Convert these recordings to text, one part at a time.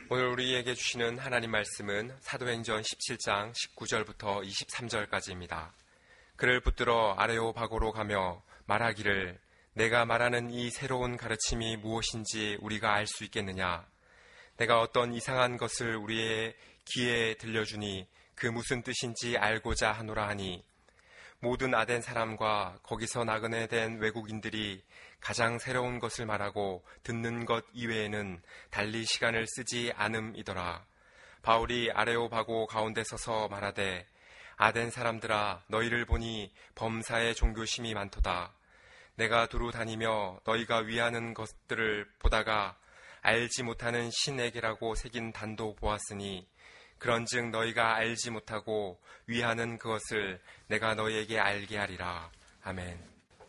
오늘 우리에게 주시는 하나님 말씀은 사도행전 17장 19절부터 23절까지입니다. 그를 붙들어 아레오바고로 가며 말하기를 내가 말하는 이 새로운 가르침이 무엇인지 우리가 알 수 있겠느냐? 내가 어떤 이상한 것을 우리의 귀에 들려주니 그 무슨 뜻인지 알고자 하노라 하니 모든 아덴 사람과 거기서 나그네 된 외국인들이 가장 새로운 것을 말하고 듣는 것 이외에는 달리 시간을 쓰지 않음이더라. 바울이 아레오바고 가운데 서서 말하되 아덴 사람들아 너희를 보니 범사에 종교심이 많도다. 내가 두루 다니며 너희가 위하는 것들을 보다가 알지 못하는 신에게라고 새긴 단도 보았으니 그런즉 너희가 알지 못하고 위하는 그것을 내가 너희에게 알게 하리라. 아멘.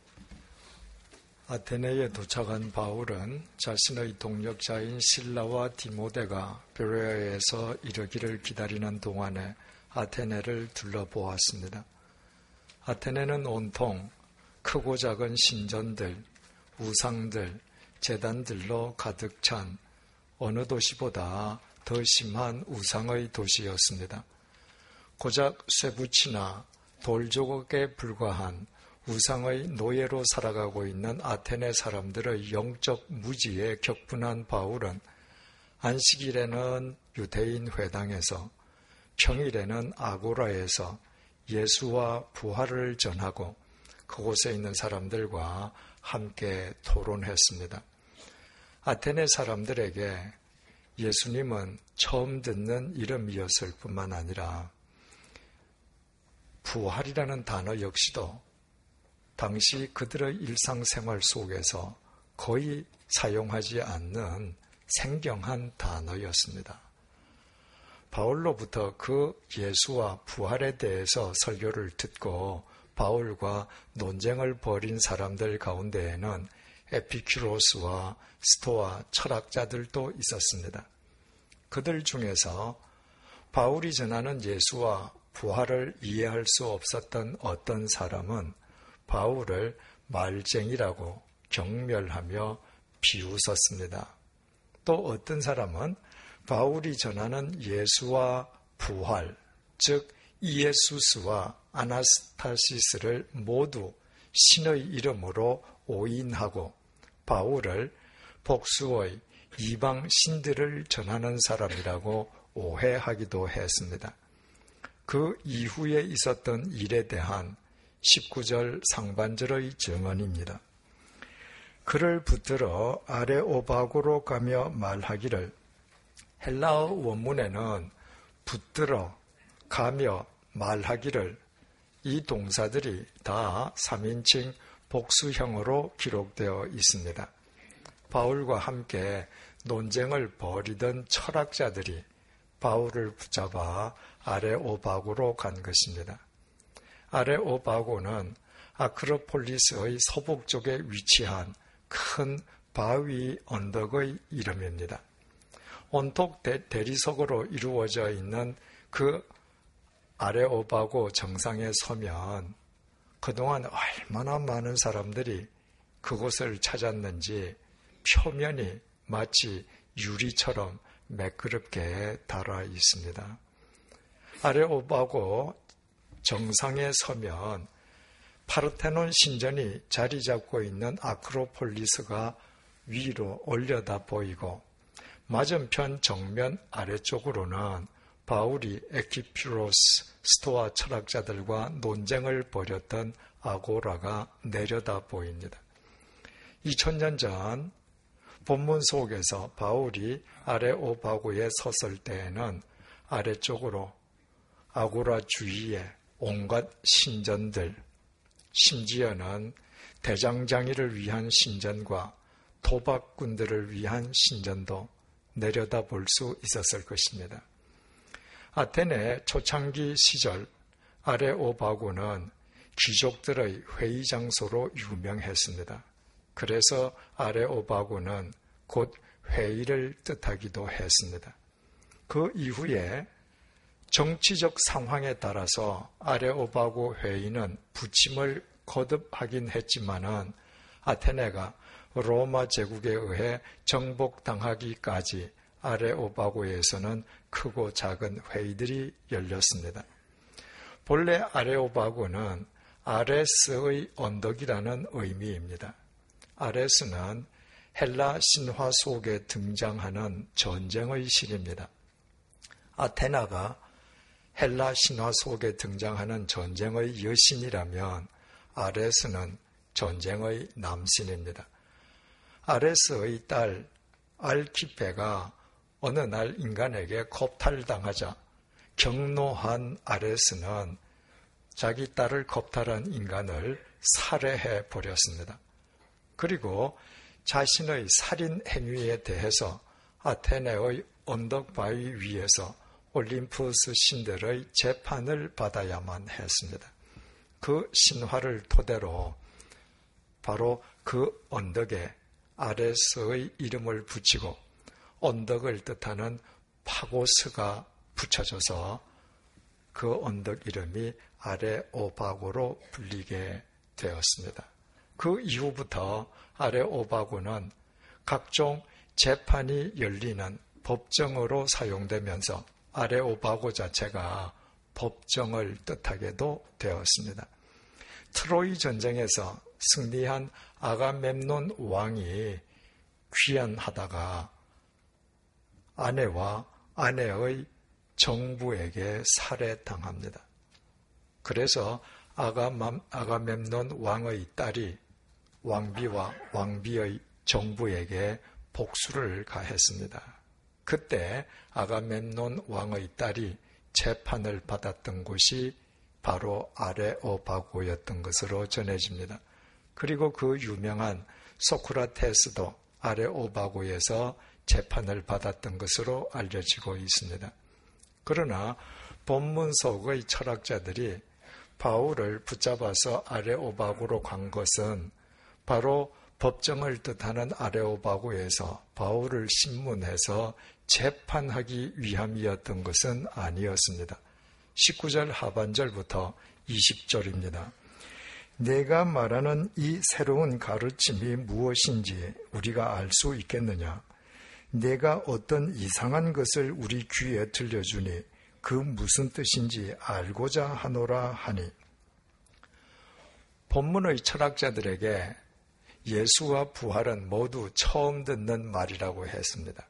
아테네에 도착한 바울은 자신의 동역자인 실라와 디모데가 베레아에서 이르기를 기다리는 동안에 아테네를 둘러보았습니다. 아테네는 온통 크고 작은 신전들, 우상들, 제단들로 가득 찬 어느 도시보다 더 심한 우상의 도시였습니다. 고작 쇠붙이나 돌조각에 불과한 우상의 노예로 살아가고 있는 아테네 사람들의 영적 무지에 격분한 바울은 안식일에는 유대인 회당에서 평일에는 아고라에서 예수와 부활을 전하고 그곳에 있는 사람들과 함께 토론했습니다. 아테네 사람들에게 예수님은 처음 듣는 이름이었을 뿐만 아니라 부활이라는 단어 역시도 당시 그들의 일상생활 속에서 거의 사용하지 않는 생경한 단어였습니다. 바울로부터 그 예수와 부활에 대해서 설교를 듣고 바울과 논쟁을 벌인 사람들 가운데에는 에피큐로스와 스토아 철학자들도 있었습니다. 그들 중에서 바울이 전하는 예수와 부활을 이해할 수 없었던 어떤 사람은 바울을 말쟁이라고 경멸하며 비웃었습니다. 또 어떤 사람은 바울이 전하는 예수와 부활, 즉 이에수스와 아나스타시스를 모두 신의 이름으로 오인하고 바울을 복수의 이방 신들을 전하는 사람이라고 오해하기도 했습니다. 그 이후에 있었던 일에 대한 19절 상반절의 증언입니다. 그를 붙들어 아레오바고로 가며 말하기를 헬라어 원문에는 붙들어 가며 말하기를 이 동사들이 다 3인칭 복수형으로 기록되어 있습니다. 바울과 함께 논쟁을 벌이던 철학자들이 바울을 붙잡아 아레오바고로 간 것입니다. 아레오바고는 아크로폴리스의 서북쪽에 위치한 큰 바위 언덕의 이름입니다. 온통 대리석으로 이루어져 있는 그 아레오바고 정상에 서면 그동안 얼마나 많은 사람들이 그곳을 찾았는지 표면이 마치 유리처럼 매끄럽게 달아 있습니다. 아레오바고 정상에 서면 파르테논 신전이 자리 잡고 있는 아크로폴리스가 위로 올려다 보이고 맞은편 정면 아래쪽으로는 바울이 에키피로스 스토아 철학자들과 논쟁을 벌였던 아고라가 내려다 보입니다. 2000년 전 본문 속에서 바울이 아레오바고에 섰을 때에는 아래쪽으로 아고라 주위에 온갖 신전들, 심지어는 대장장이를 위한 신전과 도박꾼들을 위한 신전도 내려다볼 수 있었을 것입니다. 아테네 초창기 시절 아레오바고는 귀족들의 회의 장소로 유명했습니다. 그래서 아레오바고는 곧 회의를 뜻하기도 했습니다. 그 이후에 정치적 상황에 따라서 아레오바고 회의는 부침을 거듭하긴 했지만은 아테네가 로마 제국에 의해 정복당하기까지 아레오바고에서는 크고 작은 회의들이 열렸습니다. 본래 아레오바고는 아레스의 언덕이라는 의미입니다. 아레스는 헬라 신화 속에 등장하는 전쟁의 신입니다. 아테나가 헬라 신화 속에 등장하는 전쟁의 여신이라면 아레스는 전쟁의 남신입니다. 아레스의 딸 알키페가 어느 날 인간에게 겁탈당하자 경노한 아레스는 자기 딸을 겁탈한 인간을 살해해 버렸습니다. 그리고 자신의 살인 행위에 대해서 아테네의 언덕 바위 위에서 올림푸스 신들의 재판을 받아야만 했습니다. 그 신화를 토대로 바로 그 언덕에 아레스의 이름을 붙이고 언덕을 뜻하는 파고스가 붙여져서 그 언덕 이름이 아레오바고로 불리게 되었습니다. 그 이후부터 아레오바고는 각종 재판이 열리는 법정으로 사용되면서 아레오바고 자체가 법정을 뜻하게도 되었습니다. 트로이 전쟁에서 승리한 아가멤논 왕이 귀환하다가 아내와 아내의 정부에게 살해당합니다. 그래서 아가멤논 왕의 딸이 왕비와 왕비의 정부에게 복수를 가했습니다. 그때 아가멤논 왕의 딸이 재판을 받았던 곳이 바로 아레오바고였던 것으로 전해집니다. 그리고 그 유명한 소크라테스도 아레오바고에서 재판을 받았던 것으로 알려지고 있습니다. 그러나 본문 속의 철학자들이 바울을 붙잡아서 아레오바고로 간 것은 바로 법정을 뜻하는 아레오바고에서 바울을 신문해서 재판하기 위함이었던 것은 아니었습니다. 19절 하반절부터 20절입니다. 내가 말하는 이 새로운 가르침이 무엇인지 우리가 알 수 있겠느냐? 내가 어떤 이상한 것을 우리 귀에 들려주니 그 무슨 뜻인지 알고자 하노라 하니. 본문의 철학자들에게 예수와 부활은 모두 처음 듣는 말이라고 했습니다.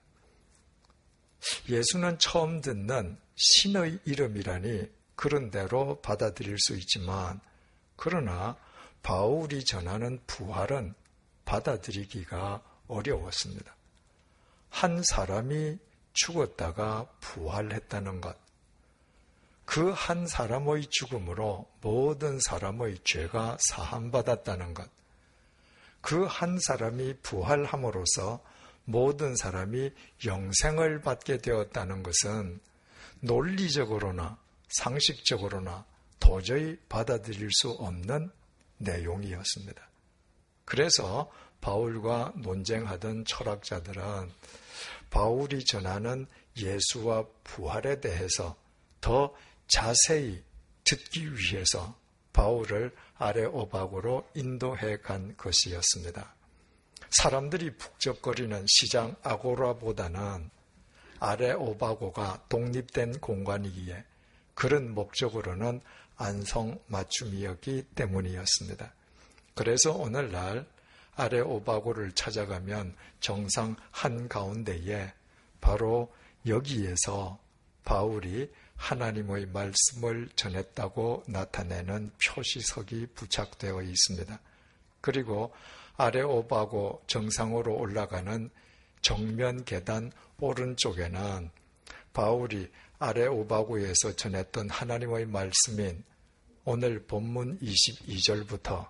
예수는 처음 듣는 신의 이름이라니 그런 대로 받아들일 수 있지만, 그러나 바울이 전하는 부활은 받아들이기가 어려웠습니다. 한 사람이 죽었다가 부활했다는 것, 그 한 사람의 죽음으로 모든 사람의 죄가 사함받았다는 것, 그 한 사람이 부활함으로써 모든 사람이 영생을 받게 되었다는 것은 논리적으로나 상식적으로나 도저히 받아들일 수 없는 내용이었습니다. 그래서 바울과 논쟁하던 철학자들은 바울이 전하는 예수와 부활에 대해서 더 자세히 듣기 위해서 바울을 아레오바고로 인도해 간 것이었습니다. 사람들이 북적거리는 시장 아고라보다는 아레오바고가 독립된 공간이기에 그런 목적으로는 안성맞춤이었기 때문이었습니다. 그래서 오늘날 아레오바고를 찾아가면 정상 한가운데에 바로 여기에서 바울이 하나님의 말씀을 전했다고 나타내는 표시석이 부착되어 있습니다. 그리고 아레오바고 정상으로 올라가는 정면 계단 오른쪽에는 바울이 아레오바고에서 전했던 하나님의 말씀인 오늘 본문 22절부터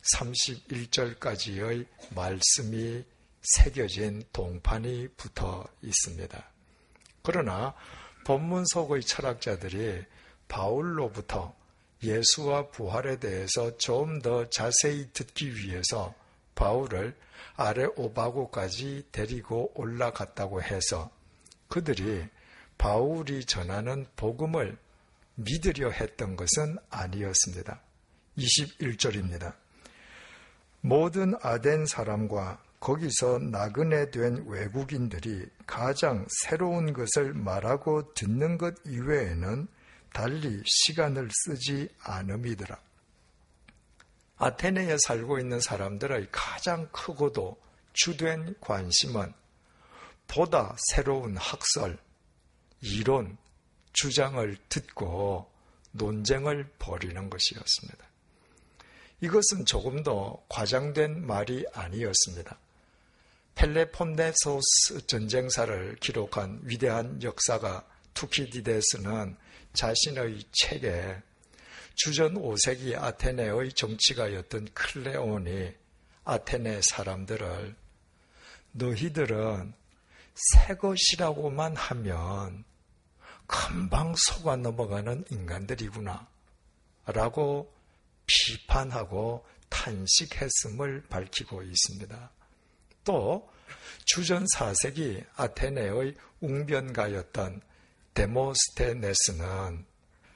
31절까지의 말씀이 새겨진 동판이 붙어 있습니다. 그러나 본문 속의 철학자들이 바울로부터 예수와 부활에 대해서 좀 더 자세히 듣기 위해서 바울을 아레오바고까지 데리고 올라갔다고 해서 그들이 바울이 전하는 복음을 믿으려 했던 것은 아니었습니다. 21절입니다. 모든 아덴 사람과 거기서 나그네 된 외국인들이 가장 새로운 것을 말하고 듣는 것 이외에는 달리 시간을 쓰지 않음이더라. 아테네에 살고 있는 사람들의 가장 크고도 주된 관심은 보다 새로운 학설, 이론, 주장을 듣고 논쟁을 벌이는 것이었습니다. 이것은 조금 더 과장된 말이 아니었습니다. 펠레폰네소스 전쟁사를 기록한 위대한 역사가 투키디데스는 자신의 책에 주전 5세기 아테네의 정치가였던 클레온이 아테네 사람들을 너희들은 새 것이라고만 하면 금방 속아 넘어가는 인간들이구나 라고 비판하고 탄식했음을 밝히고 있습니다. 또 주전 4세기 아테네의 웅변가였던 데모스테네스는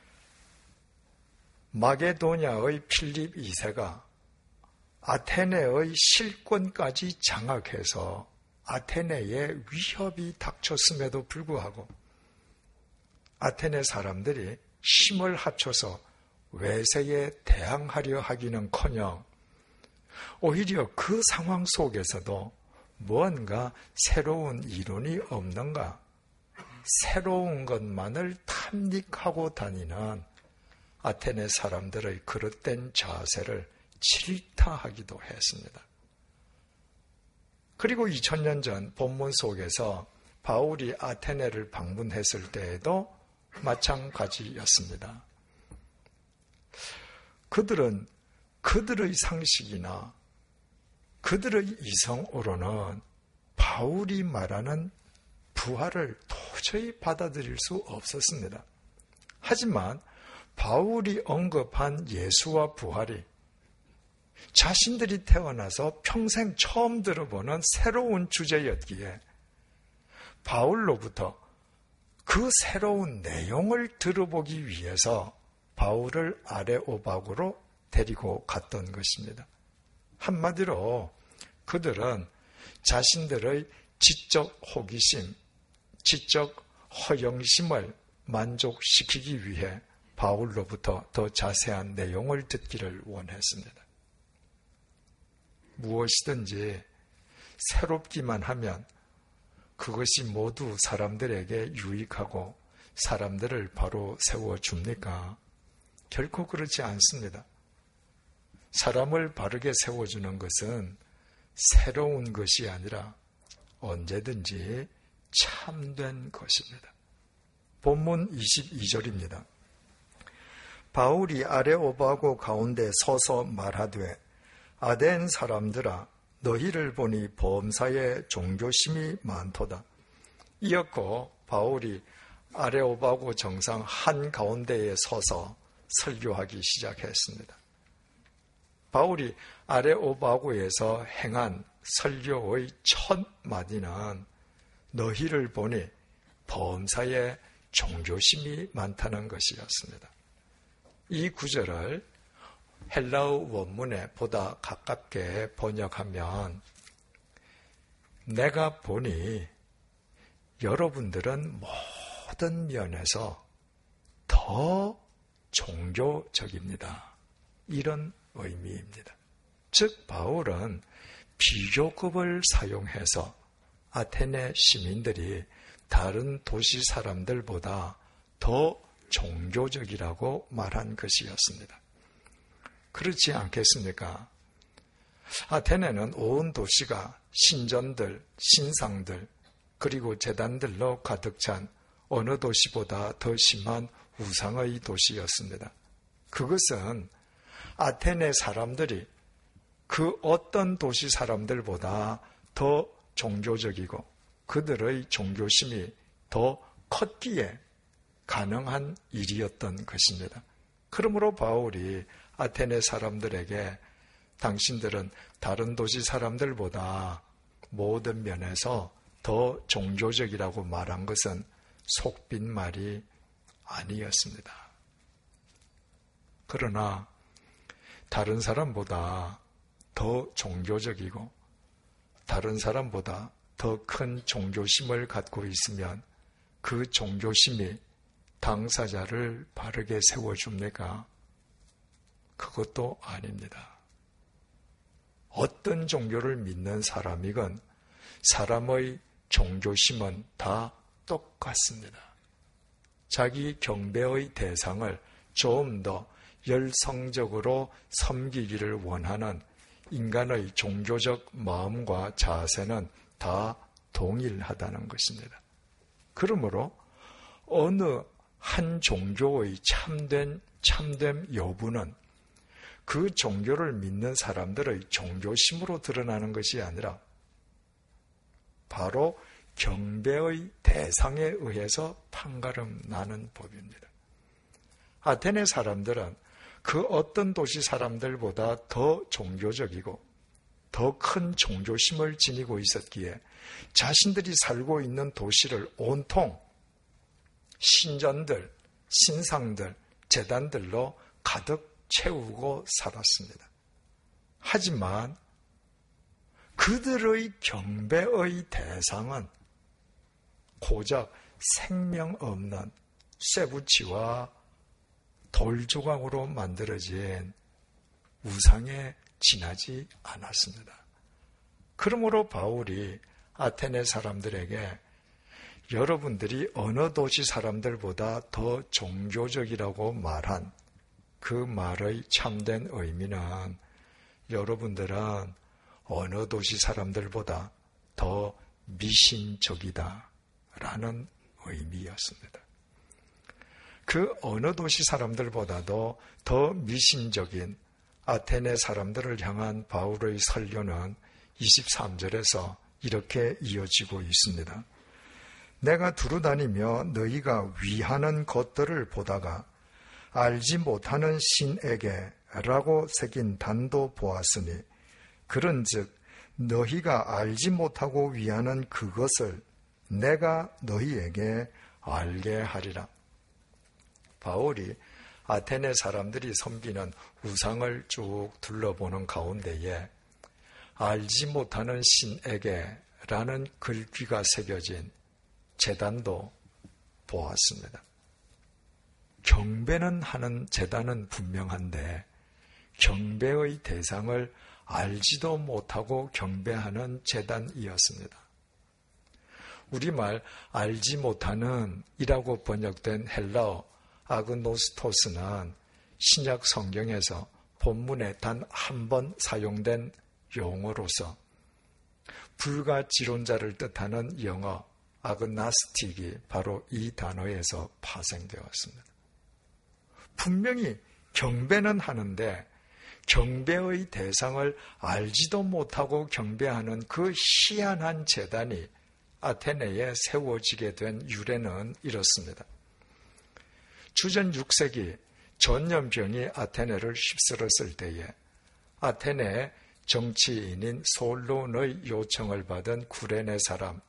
마게도냐의 필립 2세가 아테네의 실권까지 장악해서 아테네에 위협이 닥쳤음에도 불구하고 아테네 사람들이 힘을 합쳐서 외세에 대항하려 하기는커녕 오히려 그 상황 속에서도 무언가 새로운 이론이 없는가, 새로운 것만을 탐닉하고 다니는 아테네 사람들의 그릇된 자세를 질타하기도 했습니다. 그리고 2000년 전 본문 속에서 바울이 아테네를 방문했을 때에도 마찬가지였습니다. 그들은 그들의 상식이나 그들의 이성으로는 바울이 말하는 부활을 도저히 받아들일 수 없었습니다. 하지만 바울이 언급한 예수와 부활이 자신들이 태어나서 평생 처음 들어보는 새로운 주제였기에 바울로부터 그 새로운 내용을 들어보기 위해서 바울을 아레오바고로 데리고 갔던 것입니다. 한마디로 그들은 자신들의 지적 호기심, 지적 허영심을 만족시키기 위해 바울로부터 더 자세한 내용을 듣기를 원했습니다. 무엇이든지 새롭기만 하면 그것이 모두 사람들에게 유익하고 사람들을 바로 세워줍니까? 결코 그렇지 않습니다. 사람을 바르게 세워주는 것은 새로운 것이 아니라 언제든지 참된 것입니다. 본문 22절입니다. 바울이 아레오바고 가운데 서서 말하되 아덴 사람들아 너희를 보니 범사에 종교심이 많도다. 이었고 바울이 아레오바고 정상 한가운데에 서서 설교하기 시작했습니다. 바울이 아레오바고에서 행한 설교의 첫 마디는 너희를 보니 범사에 종교심이 많다는 것이었습니다. 이 구절을 헬라어 원문에 보다 가깝게 번역하면 내가 보니 여러분들은 모든 면에서 더 종교적입니다. 이런 의미입니다. 즉 바울은 비교급을 사용해서 아테네 시민들이 다른 도시 사람들보다 더 종교적이라고 말한 것이었습니다. 그렇지 않겠습니까? 아테네는 온 도시가 신전들, 신상들, 그리고 제단들로 가득 찬 어느 도시보다 더 심한 우상의 도시였습니다. 그것은 아테네 사람들이 그 어떤 도시 사람들보다 더 종교적이고 그들의 종교심이 더 컸기에 가능한 일이었던 것입니다. 그러므로 바울이 아테네 사람들에게 당신들은 다른 도시 사람들보다 모든 면에서 더 종교적이라고 말한 것은 속빈 말이 아니었습니다. 그러나 다른 사람보다 더 종교적이고 다른 사람보다 더 큰 종교심을 갖고 있으면 그 종교심이 당사자를 바르게 세워줍니까? 그것도 아닙니다. 어떤 종교를 믿는 사람이건 사람의 종교심은 다 똑같습니다. 자기 경배의 대상을 좀 더 열성적으로 섬기기를 원하는 인간의 종교적 마음과 자세는 다 동일하다는 것입니다. 그러므로 어느 한 종교의 참됨 여부는 그 종교를 믿는 사람들의 종교심으로 드러나는 것이 아니라 바로 경배의 대상에 의해서 판가름 나는 법입니다. 아테네 사람들은 그 어떤 도시 사람들보다 더 종교적이고 더 큰 종교심을 지니고 있었기에 자신들이 살고 있는 도시를 온통 신전들, 신상들, 제단들로 가득 채우고 살았습니다. 하지만 그들의 경배의 대상은 고작 생명 없는 쇠붙이와 돌조각으로 만들어진 우상에 지나지 않았습니다. 그러므로 바울이 아테네 사람들에게 여러분들이 어느 도시 사람들보다 더 종교적이라고 말한 그 말의 참된 의미는 여러분들은 어느 도시 사람들보다 더 미신적이다 라는 의미였습니다. 그 어느 도시 사람들보다도 더 미신적인 아테네 사람들을 향한 바울의 설교는 23절에서 이렇게 이어지고 있습니다. 내가 두루다니며 너희가 위하는 것들을 보다가 알지 못하는 신에게 라고 새긴 단도 보았으니 그런즉 너희가 알지 못하고 위하는 그것을 내가 너희에게 알게 하리라. 바울이 아테네 사람들이 섬기는 우상을 쭉 둘러보는 가운데에 알지 못하는 신에게 라는 글귀가 새겨진 제단도 보았습니다. 경배는 하는 제단은 분명한데 경배의 대상을 알지도 못하고 경배하는 제단이었습니다. 우리말 알지 못하는 이라고 번역된 헬라어 아그노스토스는 신약 성경에서 본문에 단 한 번 사용된 용어로서 불가지론자를 뜻하는 영어 아그나스틱이 바로 이 단어에서 파생되었습니다. 분명히 경배는 하는데 경배의 대상을 알지도 못하고 경배하는 그 희한한 제단이 아테네에 세워지게 된 유래는 이렇습니다. 주전 6세기 전염병이 아테네를 휩쓸었을 때에 아테네의 정치인인 솔론의 요청을 받은 구레네 사람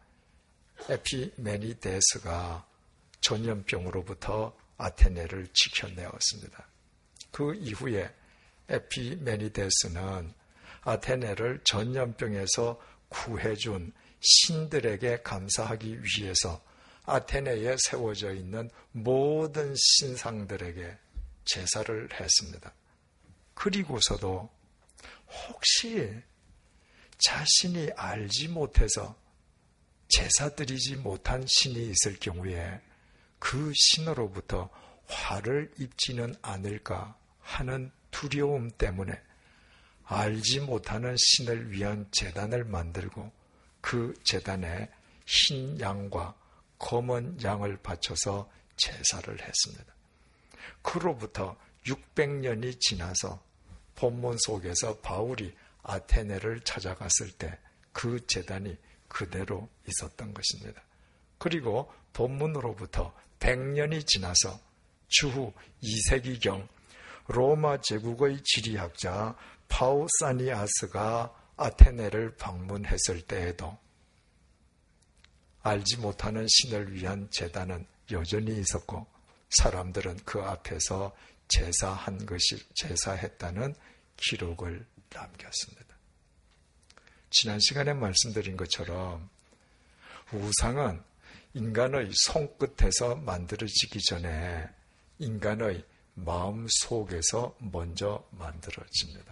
에피메니데스가 전염병으로부터 아테네를 지켜내었습니다. 그 이후에 에피메니데스는 아테네를 전염병에서 구해준 신들에게 감사하기 위해서 아테네에 세워져 있는 모든 신상들에게 제사를 했습니다. 그리고서도 혹시 자신이 알지 못해서 제사 드리지 못한 신이 있을 경우에 그 신으로부터 화를 입지는 않을까 하는 두려움 때문에 알지 못하는 신을 위한 제단을 만들고 그 제단에 흰 양과 검은 양을 바쳐서 제사를 했습니다. 그로부터 600년이 지나서 본문 속에서 바울이 아테네를 찾아갔을 때 그 제단이 그대로 있었던 것입니다. 그리고 본문으로부터 100년이 지나서 주후 2세기경 로마 제국의 지리학자 파우사니아스가 아테네를 방문했을 때에도 알지 못하는 신을 위한 제단은 여전히 있었고 사람들은 그 앞에서 제사했다는 기록을 남겼습니다. 지난 시간에 말씀드린 것처럼 우상은 인간의 손끝에서 만들어지기 전에 인간의 마음 속에서 먼저 만들어집니다.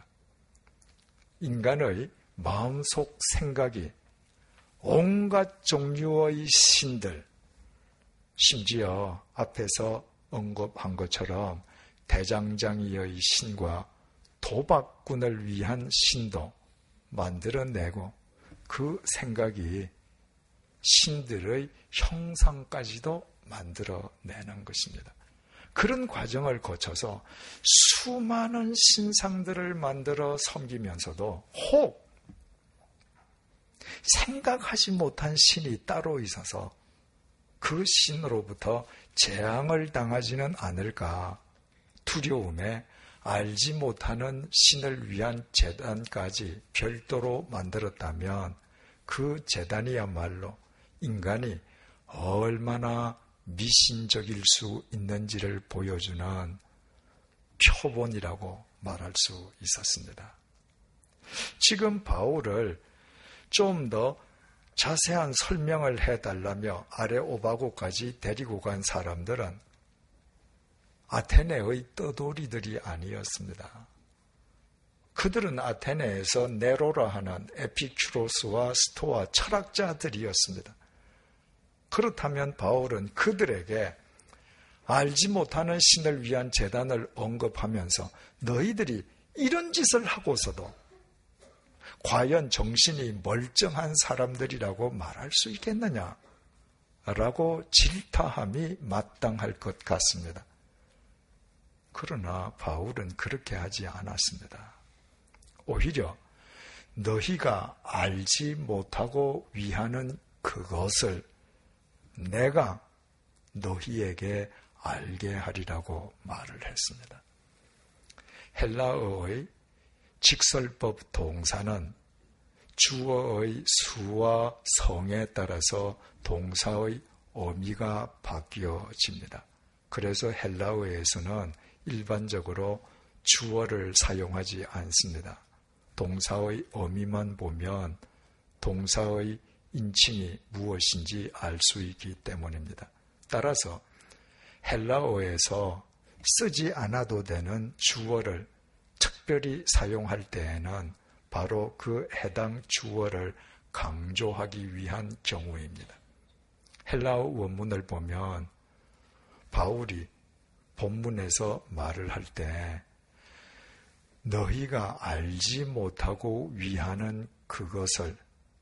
인간의 마음속 생각이 온갖 종류의 신들, 심지어 앞에서 언급한 것처럼 대장장이의 신과 도박꾼을 위한 신도 만들어내고 그 생각이 신들의 형상까지도 만들어내는 것입니다. 그런 과정을 거쳐서 수많은 신상들을 만들어 섬기면서도 혹 생각하지 못한 신이 따로 있어서 그 신으로부터 재앙을 당하지는 않을까 두려움에 알지 못하는 신을 위한 제단까지 별도로 만들었다면 그 제단이야말로 인간이 얼마나 미신적일 수 있는지를 보여주는 표본이라고 말할 수 있었습니다. 지금 바울을 좀 더 자세한 설명을 해달라며 아레오바고까지 데리고 간 사람들은 아테네의 떠돌이들이 아니었습니다. 그들은 아테네에서 네로라 하는 에피큐로스와 스토아 철학자들이었습니다. 그렇다면 바울은 그들에게 알지 못하는 신을 위한 제단을 언급하면서 너희들이 이런 짓을 하고서도 과연 정신이 멀쩡한 사람들이라고 말할 수 있겠느냐라고 질타함이 마땅할 것 같습니다. 그러나 바울은 그렇게 하지 않았습니다. 오히려 너희가 알지 못하고 위하는 그것을 내가 너희에게 알게 하리라고 말을 했습니다. 헬라어의 직설법 동사는 주어의 수와 성에 따라서 동사의 의미가 바뀌어집니다. 그래서 헬라어에서는 일반적으로 주어를 사용하지 않습니다. 동사의 의미만 보면 동사의 인칭이 무엇인지 알 수 있기 때문입니다. 따라서 헬라어에서 쓰지 않아도 되는 주어를 특별히 사용할 때에는 바로 그 해당 주어를 강조하기 위한 경우입니다. 헬라어 원문을 보면 바울이 본문에서 말을 할 때 너희가 알지 못하고 위하는 그것을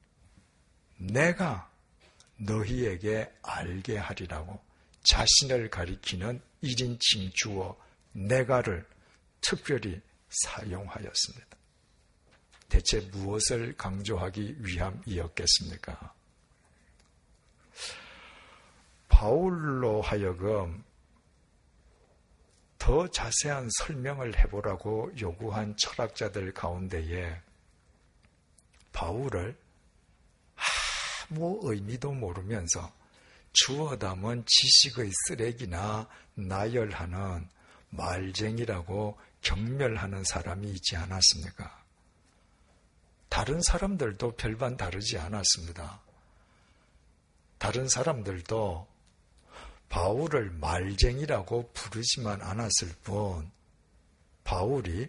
내가 너희에게 알게 하리라고 자신을 가리키는 1인칭 주어 내가를 특별히 사용하였습니다. 대체 무엇을 강조하기 위함이었겠습니까? 바울로 하여금 더 자세한 설명을 해보라고 요구한 철학자들 가운데에 바울을 아무 의미도 모르면서 주워 담은 지식의 쓰레기나 나열하는 말쟁이라고 경멸하는 사람이 있지 않았습니까? 다른 사람들도 별반 다르지 않았습니다. 다른 사람들도 바울을 말쟁이라고 부르지만 않았을 뿐 바울이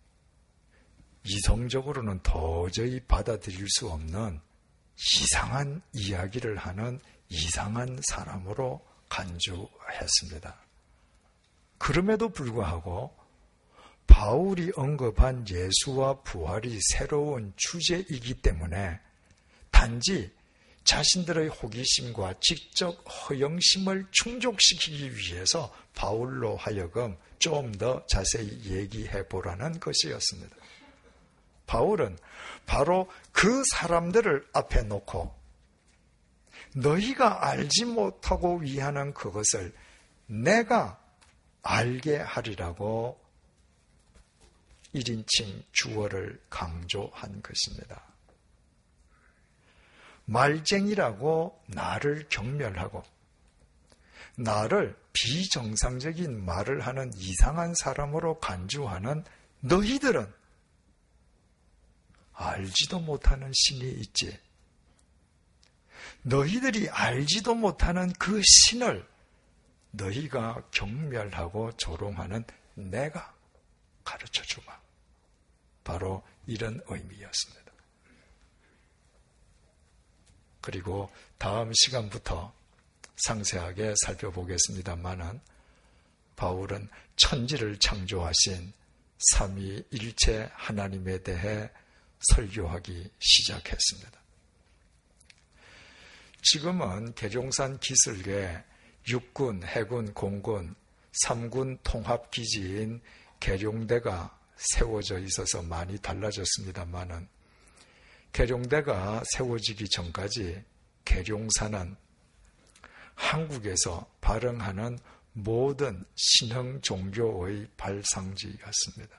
이성적으로는 도저히 받아들일 수 없는 이상한 이야기를 하는 이상한 사람으로 간주했습니다. 그럼에도 불구하고 바울이 언급한 예수와 부활이 새로운 주제이기 때문에 단지 자신들의 호기심과 지적 허영심을 충족시키기 위해서 바울로 하여금 좀 더 자세히 얘기해 보라는 것이었습니다. 바울은 바로 그 사람들을 앞에 놓고 너희가 알지 못하고 위하는 그것을 내가 알게 하리라고 1인칭 주어를 강조한 것입니다. 말쟁이라고 나를 경멸하고 나를 비정상적인 말을 하는 이상한 사람으로 간주하는 너희들은 알지도 못하는 신이 있지. 너희들이 알지도 못하는 그 신을 너희가 경멸하고 조롱하는 내가 가르쳐주마. 바로 이런 의미였습니다. 그리고 다음 시간부터 상세하게 살펴보겠습니다만은 바울은 천지를 창조하신 삼위일체 하나님에 대해 설교하기 시작했습니다. 지금은 계룡산 기슭에 육군, 해군, 공군, 3군 통합기지인 계룡대가 세워져 있어서 많이 달라졌습니다만은 계룡대가 세워지기 전까지 계룡산은 한국에서 발흥하는 모든 신흥 종교의 발상지였습니다.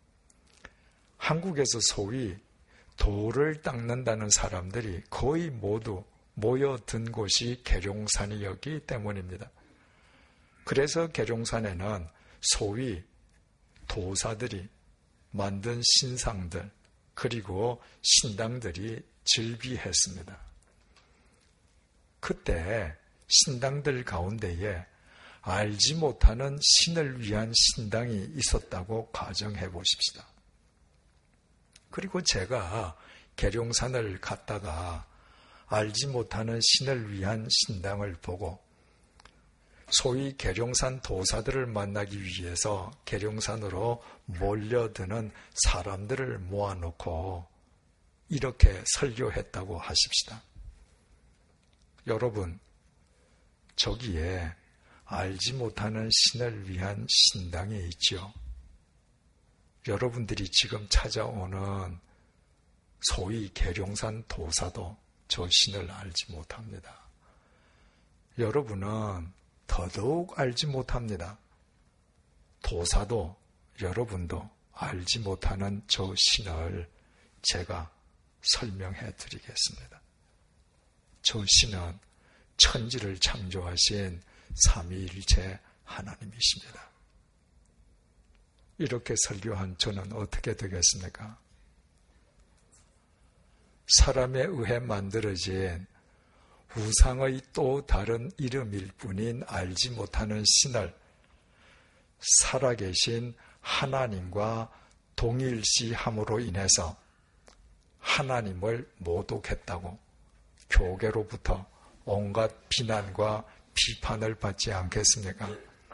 한국에서 소위 돌을 닦는다는 사람들이 거의 모두 모여든 곳이 계룡산이었기 때문입니다. 그래서 계룡산에는 소위 도사들이 만든 신상들 그리고 신당들이 즐비했습니다. 그때 신당들 가운데에 알지 못하는 신을 위한 신당이 있었다고 가정해 보십시다. 그리고 제가 계룡산을 갔다가 알지 못하는 신을 위한 신당을 보고 소위 계룡산 도사들을 만나기 위해서 계룡산으로 몰려드는 사람들을 모아놓고 이렇게 설교했다고 하십시다. 여러분, 저기에 알지 못하는 신을 위한 신당이 있죠. 여러분들이 지금 찾아오는 소위 계룡산 도사도 저 신을 알지 못합니다. 여러분은 더더욱 알지 못합니다. 도사도 여러분도 알지 못하는 저 신을 제가 설명해 드리겠습니다. 저 신은 천지를 창조하신 삼위일체 하나님이십니다. 이렇게 설교한 저는 어떻게 되겠습니까? 사람에 의해 만들어진 우상의 또 다른 이름일 뿐인 알지 못하는 신을 살아계신 하나님과 동일시함으로 인해서 하나님을 모독했다고 교계로부터 온갖 비난과 비판을 받지 않겠습니까?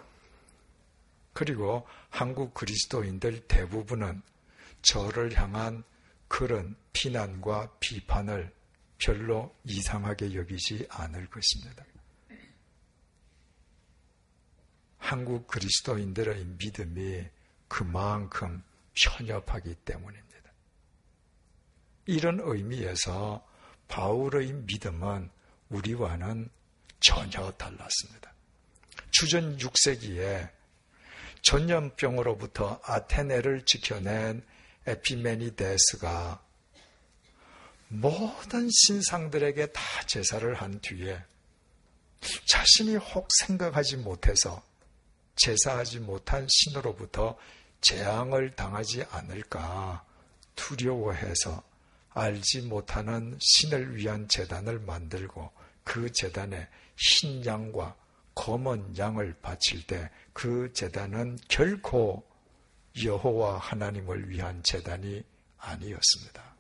그리고 한국 그리스도인들 대부분은 저를 향한 그런 비난과 비판을 별로 이상하게 여기지 않을 것입니다. 한국 그리스도인들의 믿음이 그만큼 편협하기 때문입니다. 이런 의미에서 바울의 믿음은 우리와는 전혀 달랐습니다. 주전 6세기에 전염병으로부터 아테네를 지켜낸 에피메니데스가 모든 신상들에게 다 제사를 한 뒤에 자신이 혹 생각하지 못해서 제사하지 못한 신으로부터 재앙을 당하지 않을까 두려워해서 알지 못하는 신을 위한 제단을 만들고 그 제단에 흰 양과 검은 양을 바칠 때 그 제단은 결코 여호와 하나님을 위한 제단이 아니었습니다.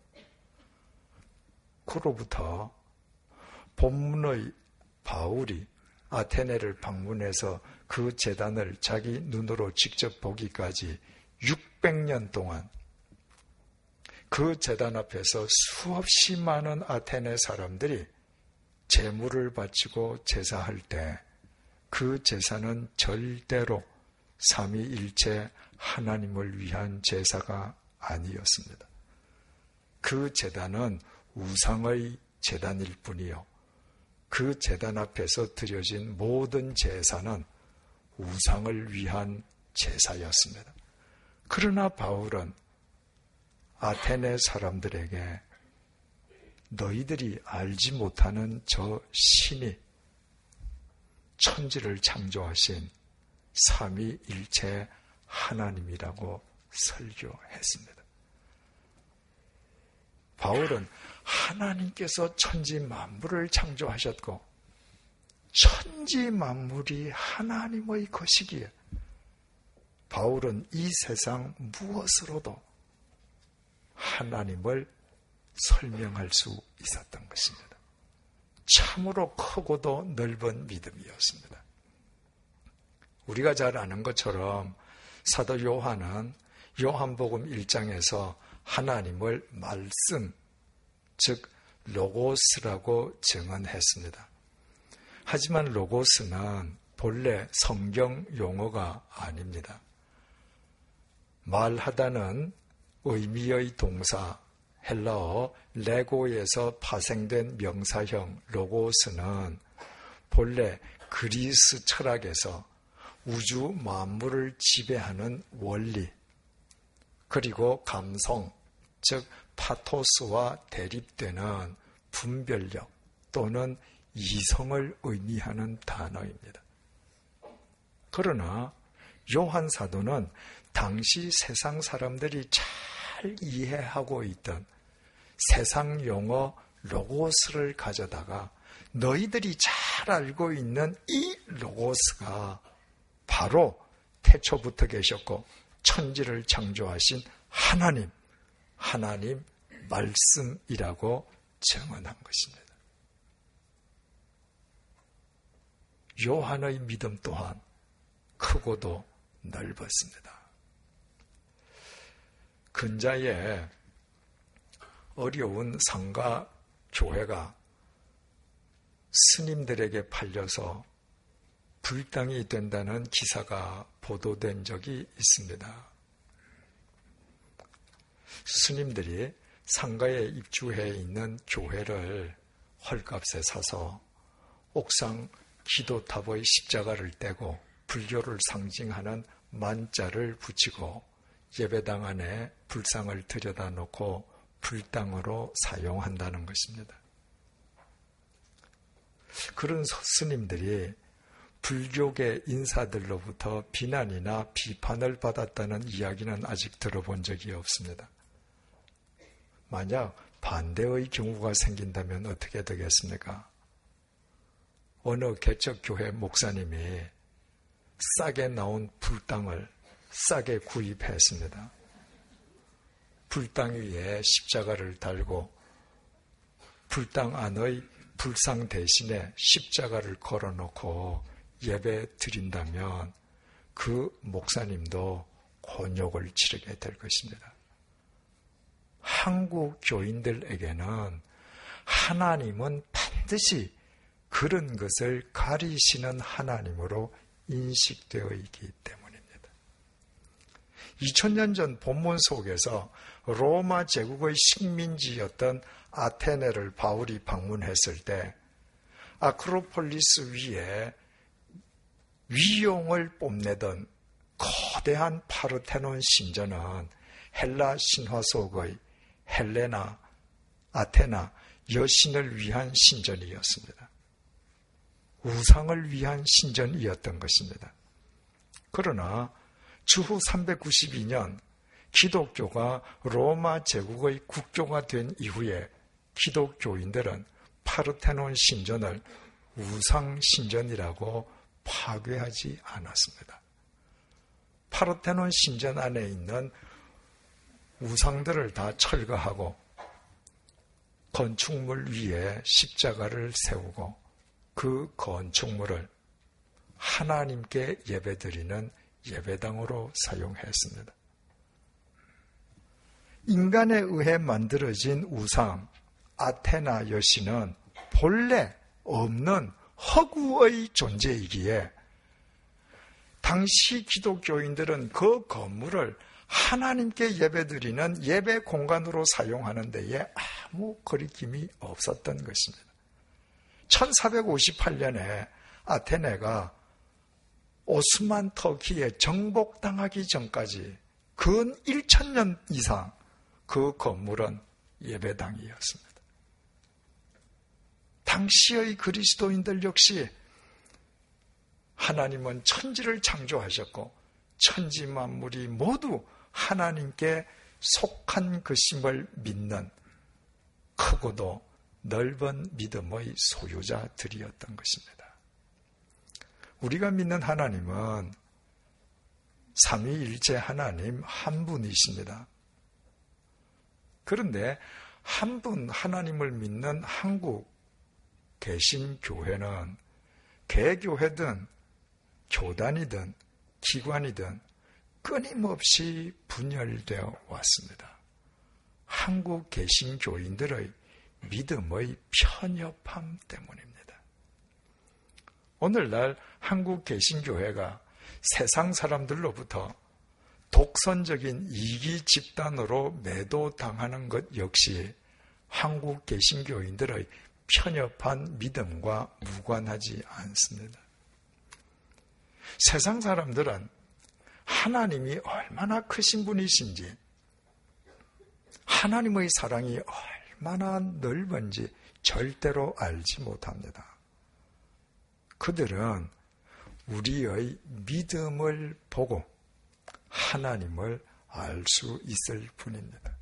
그로부터 본문의 바울이 아테네를 방문해서 그 제단을 자기 눈으로 직접 보기까지 600년 동안 그 제단 앞에서 수없이 많은 아테네 사람들이 제물을 바치고 제사할 때 그 제사는 절대로 삼위일체 하나님을 위한 제사가 아니었습니다. 그 제단은 우상의 제단일 뿐이요. 그 제단 앞에서 드려진 모든 제사는 우상을 위한 제사였습니다. 그러나 바울은 아테네 사람들에게 너희들이 알지 못하는 저 신이 천지를 창조하신 삼위일체 하나님이라고 설교했습니다. 바울은 하나님께서 천지 만물을 창조하셨고 천지 만물이 하나님의 것이기에 바울은 이 세상 무엇으로도 하나님을 설명할 수 있었던 것입니다. 참으로 크고도 넓은 믿음이었습니다. 우리가 잘 아는 것처럼 사도 요한은 요한복음 1장에서 하나님을 말씀, 즉 로고스라고 증언했습니다. 하지만 로고스는 본래 성경 용어가 아닙니다. 말하다는 의미의 동사 헬라어 레고에서 파생된 명사형 로고스는 본래 그리스 철학에서 우주 만물을 지배하는 원리, 그리고 감성, 즉 파토스와 대립되는 분별력 또는 이성을 의미하는 단어입니다. 그러나 요한 사도는 당시 세상 사람들이 잘 이해하고 있던 세상 용어 로고스를 가져다가 너희들이 잘 알고 있는 이 로고스가 바로 태초부터 계셨고 천지를 창조하신 하나님 말씀이라고 증언한 것입니다. 요한의 믿음 또한 크고도 넓었습니다. 근자에 어려운 상가 교회가 스님들에게 팔려서 불당이 된다는 기사가 보도된 적이 있습니다. 스님들이 상가에 입주해 있는 교회를 헐값에 사서 옥상 기도탑의 십자가를 떼고 불교를 상징하는 만자를 붙이고 예배당 안에 불상을 들여다 놓고 불당으로 사용한다는 것입니다. 그런 스님들이 불교계 인사들로부터 비난이나 비판을 받았다는 이야기는 아직 들어본 적이 없습니다. 만약 반대의 경우가 생긴다면 어떻게 되겠습니까? 어느 개척교회 목사님이 싸게 나온 불당을 싸게 구입했습니다. 불당 위에 십자가를 달고 불당 안의 불상 대신에 십자가를 걸어놓고 예배 드린다면 그 목사님도 곤욕을 치르게 될 것입니다. 한국 교인들에게는 하나님은 반드시 그런 것을 가리시는 하나님으로 인식되어 있기 때문입니다. 2000년 전 본문 속에서 로마 제국의 식민지였던 아테네를 바울이 방문했을 때 아크로폴리스 위에 위용을 뽐내던 거대한 파르테논 신전은 헬라 신화 속의 헬레나, 아테나 여신을 위한 신전이었습니다. 우상을 위한 신전이었던 것입니다. 그러나 주후 392년 기독교가 로마 제국의 국교가 된 이후에 기독교인들은 파르테논 신전을 우상 신전이라고 파괴하지 않았습니다. 파르테논 신전 안에 있는 우상들을 다 철거하고 건축물 위에 십자가를 세우고 그 건축물을 하나님께 예배드리는 예배당으로 사용했습니다. 인간에 의해 만들어진 우상 아테나 여신은 본래 없는 허구의 존재이기에 당시 기독교인들은 그 건물을 하나님께 예배드리는 예배 공간으로 사용하는 데에 아무 거리낌이 없었던 것입니다. 1458년에 아테네가 오스만 터키에 정복당하기 전까지 근 1000년 이상 그 건물은 예배당이었습니다. 당시의 그리스도인들 역시 하나님은 천지를 창조하셨고 천지 만물이 모두 하나님께 속한 것임을 믿는 크고도 넓은 믿음의 소유자들이었던 것입니다. 우리가 믿는 하나님은 삼위일체 하나님 한 분이십니다. 그런데 한 분 하나님을 믿는 한국 개신교회는 개교회든 교단이든 기관이든 끊임없이 분열되어 왔습니다. 한국 개신교인들의 믿음의 편협함 때문입니다. 오늘날 한국 개신교회가 세상 사람들로부터 독선적인 이기 집단으로 매도당하는 것 역시 한국 개신교인들의 편협한 믿음과 무관하지 않습니다. 세상 사람들은 하나님이 얼마나 크신 분이신지, 하나님의 사랑이 얼마나 넓은지 절대로 알지 못합니다. 그들은 우리의 믿음을 보고 하나님을 알 수 있을 뿐입니다.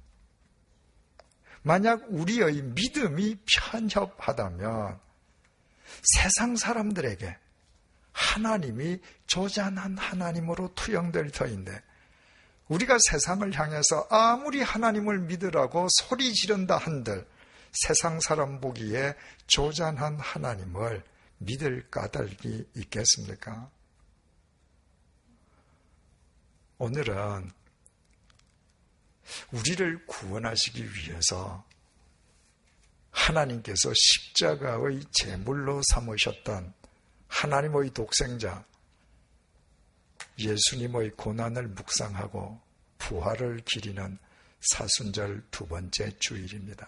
만약 우리의 믿음이 편협하다면 세상 사람들에게 하나님이 조잔한 하나님으로 투영될 터인데, 우리가 세상을 향해서 아무리 하나님을 믿으라고 소리 지른다 한들 세상 사람 보기에 조잔한 하나님을 믿을 까닭이 있겠습니까? 오늘은 우리를 구원하시기 위해서 하나님께서 십자가의 제물로 삼으셨던 하나님의 독생자 예수님의 고난을 묵상하고 부활을 기리는 사순절 두 번째 주일입니다.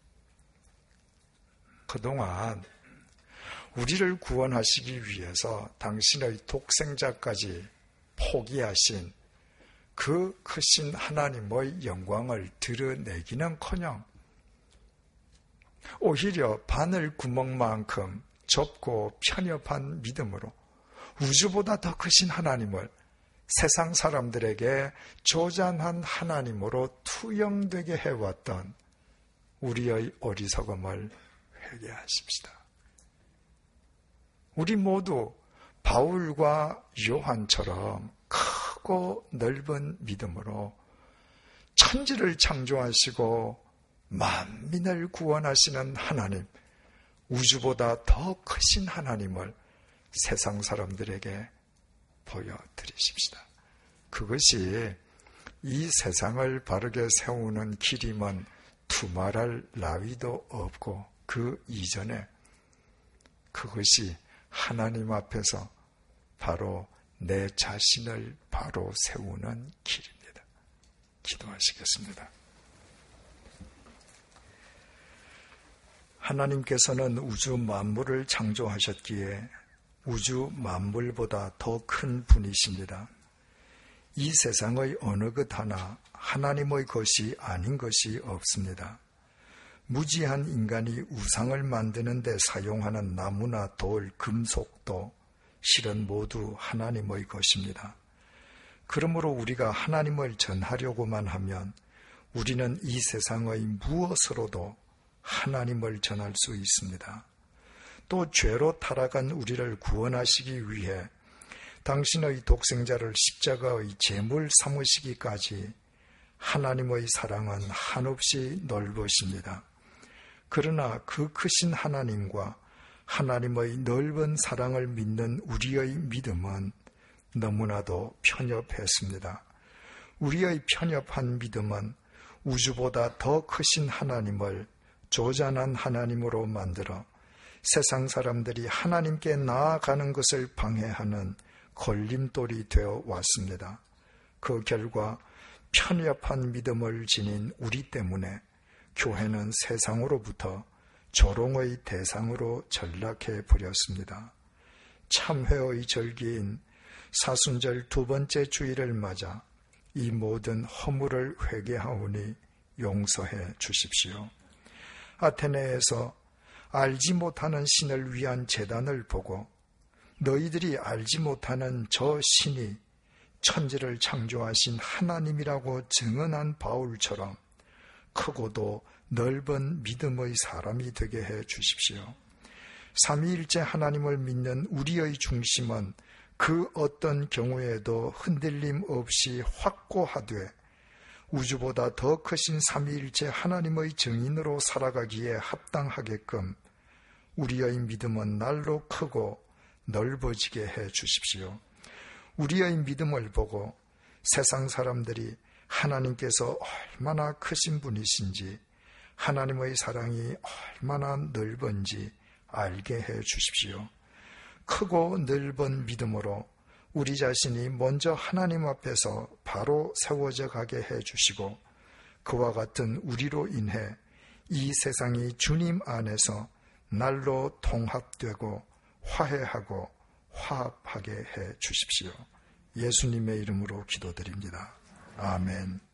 그동안 우리를 구원하시기 위해서 당신의 독생자까지 포기하신 그 크신 하나님의 영광을 드러내기는커녕 오히려 바늘 구멍만큼 좁고 편협한 믿음으로 우주보다 더 크신 하나님을 세상 사람들에게 조잔한 하나님으로 투영되게 해왔던 우리의 어리석음을 회개하십시다. 우리 모두 바울과 요한처럼 크고 넓은 믿음으로 천지를 창조하시고 만민을 구원하시는 하나님, 우주보다 더 크신 하나님을 세상 사람들에게 보여드리십시다. 그것이 이 세상을 바르게 세우는 길임은 두말할 나위도 없고, 그 이전에 그것이 하나님 앞에서 바로 내 자신을 바로 세우는 길입니다. 기도하시겠습니다. 하나님께서는 우주 만물을 창조하셨기에 우주 만물보다 더 큰 분이십니다. 이 세상의 어느 것 하나 하나님의 것이 아닌 것이 없습니다. 무지한 인간이 우상을 만드는 데 사용하는 나무나 돌, 금속도 실은 모두 하나님의 것입니다. 그러므로 우리가 하나님을 전하려고만 하면 우리는 이 세상의 무엇으로도 하나님을 전할 수 있습니다. 또 죄로 타락한 우리를 구원하시기 위해 당신의 독생자를 십자가의 제물 삼으시기까지 하나님의 사랑은 한없이 넓으십니다. 그러나 그 크신 하나님과 하나님의 넓은 사랑을 믿는 우리의 믿음은 너무나도 편협했습니다. 우리의 편협한 믿음은 우주보다 더 크신 하나님을 조잔한 하나님으로 만들어 세상 사람들이 하나님께 나아가는 것을 방해하는 걸림돌이 되어 왔습니다. 그 결과 편협한 믿음을 지닌 우리 때문에 교회는 세상으로부터 조롱의 대상으로 전락해 버렸습니다. 참회의 절기인 사순절 두 번째 주일을 맞아 이 모든 허물을 회개하오니 용서해 주십시오. 아테네에서 알지 못하는 신을 위한 제단을 보고 너희들이 알지 못하는 저 신이 천지를 창조하신 하나님이라고 증언한 바울처럼 크고도 넓은 믿음의 사람이 되게 해 주십시오. 삼위일체 하나님을 믿는 우리의 중심은 그 어떤 경우에도 흔들림 없이 확고하되 우주보다 더 크신 삼위일체 하나님의 증인으로 살아가기에 합당하게끔 우리의 믿음은 날로 크고 넓어지게 해 주십시오. 우리의 믿음을 보고 세상 사람들이 하나님께서 얼마나 크신 분이신지, 하나님의 사랑이 얼마나 넓은지 알게 해 주십시오. 크고 넓은 믿음으로 우리 자신이 먼저 하나님 앞에서 바로 세워져 가게 해 주시고, 그와 같은 우리로 인해 이 세상이 주님 안에서 날로 통합되고 화해하고 화합하게 해 주십시오. 예수님의 이름으로 기도드립니다. 아멘.